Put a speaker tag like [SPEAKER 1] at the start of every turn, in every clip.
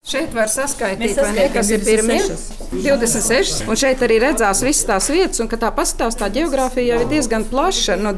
[SPEAKER 1] Šeit var saskaitīt, kas ir pirmie 26. Un šeit arī redzās visas tās vietas, un, kad tā paskatās, tā ģeogrāfija jau ir diezgan plaša. No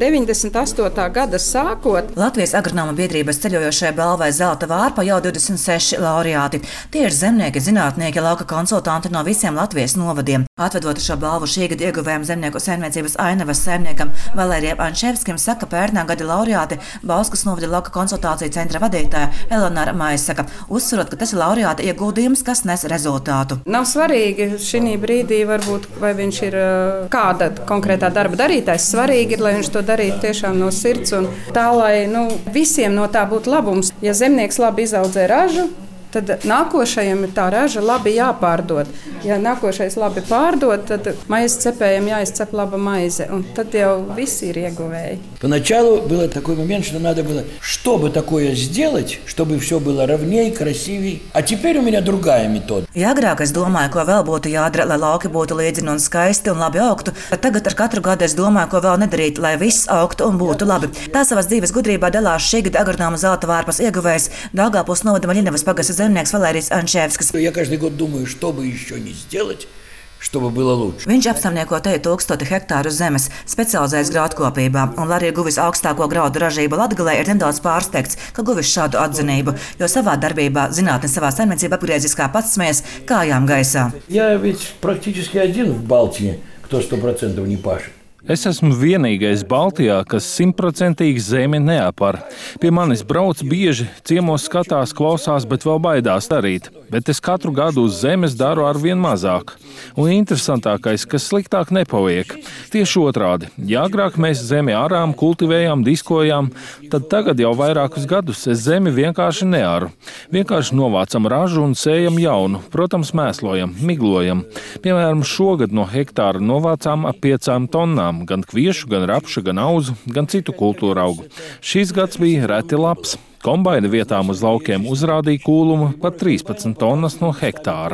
[SPEAKER 1] 98. gada sākot.
[SPEAKER 2] Latvijas agronoma biedrības ceļojošajai balvai Zelta vārpa jau 26 laureāti. Tie ir zemnieki, zinātnieki, lauka konsultanti no visiem Latvijas novadiem. Atvedot šo balvu šī gada ieguvējiem zemnieku saimniecības Ainavas saimniekam Valērijam Ančevskim, saka pērnā gada laureāti Bauskas novada lauka konsultāciju centra vadītāja Elonāra Maisaka, uzsverot, ka tas ir laureāti ieguldījums, kas nes rezultātu.
[SPEAKER 1] Nav svarīgi šī brīdī, varbūt, vai viņš ir kāda konkrētā darba darītājs. Svarīgi ir, lai viņš to darītu tiešām no sirds un tā, lai visiem no tā būtu labums. Ja zemnieks labi izaudzē ražu, tad nākošajam ir tā raža labi jāpārdod. Ja nākošais labi pārdod, tad maizes cepējiem jāizcep laba maize, un tad jau visi ir ieguvēji.
[SPEAKER 3] Поначалу был такой момент, что надо было, чтобы такое сделать, чтобы все было ровнее, красивее. А теперь у меня другая метода.
[SPEAKER 2] Ja agrāk es domāju, ko vēl būtu jādara, lai lauki būtu līdzini un skaisti un labi augtu, tad tagad ar katru gadu es domāju, ko vēl nedarīt, lai viss augtu un būtu labi. Tā savas dzīves gudrībā dalās šī gada agronoma Zelta vārpas ieguvējs Daugavpils novada Maļinavas pagasta zemnieks Valērijs Ančevskis.
[SPEAKER 3] Я каждый год думаю, что бы еще не сделать, чтобы было лучше.
[SPEAKER 2] Viņš apsaimnieko te 1000 hektāru zemes, specializējas graudkopībā, un, lai arī guvis augstāko graudu ražību Latgalē, ir nedaudz pārsteigts, ka guvis šādu atzinību, jo savā darbībā zinātne savā saimniecībā apgriezis kā pats smies kājām gaisā.
[SPEAKER 3] Я ведь практически один в Балтии, кто 100% не пашет.
[SPEAKER 4] Es esmu vienīgais Baltijā, kas 100% zemi neapar. Pie manis brauc bieži, ciemos skatās, klausās, bet vēl baidās darīt. Bet es katru gadu uz zemes daru arvien mazāk. Un interesantākais, ka sliktāk nepaliek. Tieši otrādi. Ja agrāk mēs zemi arām, kultivējām, diskojām, tad tagad jau vairākus gadus es zemi vienkārši nearu. Vienkārši novācam ražu un sējam jaunu. Protams, mēslojam, miglojam. Piemēram, šogad no hektāra novācām ap 5 tonnām. Gan kviešu, gan rapša, gan auzu, gan citu kultūru augu. Šīs gads bija reti labs. Kombaina vietām uz laukiem uzrādīja kūlumu pat 13 tonnas no hektāra.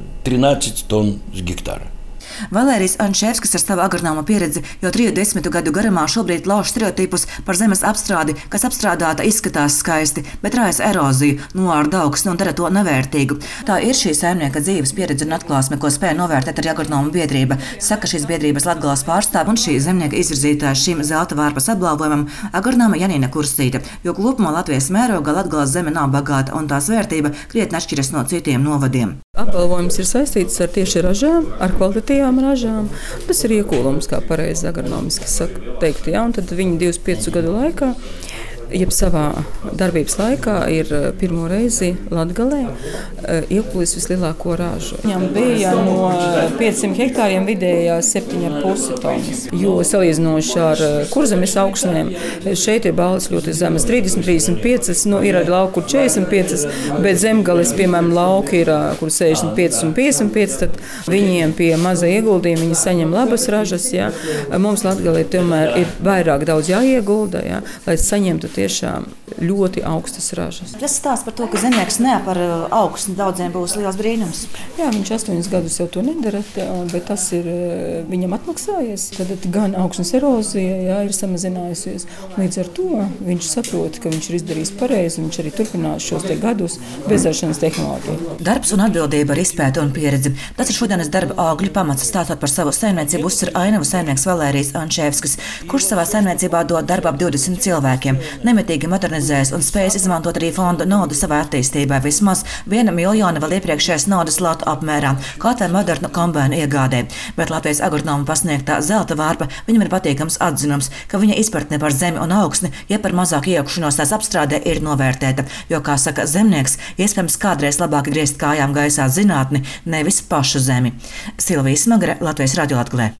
[SPEAKER 3] 13 ton с гектара.
[SPEAKER 2] Valērijs Ančevskis ar savu agronoma pieredzi jau 30 gadu garumā šobrīd lauž stereotipus par zemes apstrādi, kas apstrādāta izskatās skaisti, bet raisa eroziju, noārda augstu un dara to nevērtīgu. Tā ir šī saimnieka dzīves pieredze un atklāsme, ko spēja novērtēt arī agronoma biedrība, saka šīs biedrības Latgales pārstāve un šī zemnieka izvirzītāja šim Zelta vārpas apbalvojumam agronoma Janīna Kurstīte, jo kopumā Latvijas mērogā Latgales zeme nav bagāta un tās vērtība krietni atšķiras no citiem novadiem.
[SPEAKER 5] Apbalvojums ir saistīts ar tieši ražām, ar kvalitatīvām ražām. Tas ir iekūlums, kā pareizi agronomiski teikt, ja? Un tad viņi 25 gadu laikā, jeb savā darbības laikā, ir pirmo reizi Latgalē iekūlis vislielāko ražu. Viņam bija no 500 hektāriem vidējā 7,5 tonnas. Jo salīdzinoši ar kurzemes augsnēm, šeit ir balvas ļoti zemes 30, 35, ir arī lauku, kur 45, bet zemgales, piemēram, lauki ir, kur 65 un 55, tad viņiem pie maza ieguldījuma viņi saņem labas ražas. Ja. Mums Latgalē tomēr ir vairāk daudz jāiegulda, ja, lai saņemtu tiešām ļoti augstas ražas.
[SPEAKER 2] Tas stāsts par to, ka zemnieks neapar augstu, daudziem būs liels brīnums.
[SPEAKER 5] Jā, viņš 8 gadus jau to nedara, bet tas ir viņam atmaksājies. Tad gan augstnes erozija, jā, ir samazinājusies. Līdz ar to viņš saprot, ka viņš ir izdarījis pareizi, viņš arī turpinās šos gadus bezaršanas tehnoloģiju.
[SPEAKER 2] Darbs un atbildība ar izpēti un pieredzi. Tas ir šodienas darba augļu pamats. Stāstot par savu saimniecību, uzsver Ainavas saimnieks Valērijs Ančevskis, kurš savā saimniecībā dod darbu ap 20 cilvēkiem. Nemitīgi modernizējas un spējas izmantot arī fonda naudu savā attīstībā vismaz 1 miljonu vēl iepriekšējās naudas latu apmērā, kā tā modernu kombēnu iegādē. Bet Latvijas agronoma pasniegtā Zelta vārpa viņam ir patīkams atzinums, ka viņa izpratne par zemi un augsni, ja par mazāk iekļūšanos tās apstrādē, ir novērtēta, jo, kā saka zemnieks, iespējams kādreiz labāk griezt kājām gaisā zinātni, nevis pašu zemi. Silvija Smagare, Latvijas Radio Latgalē.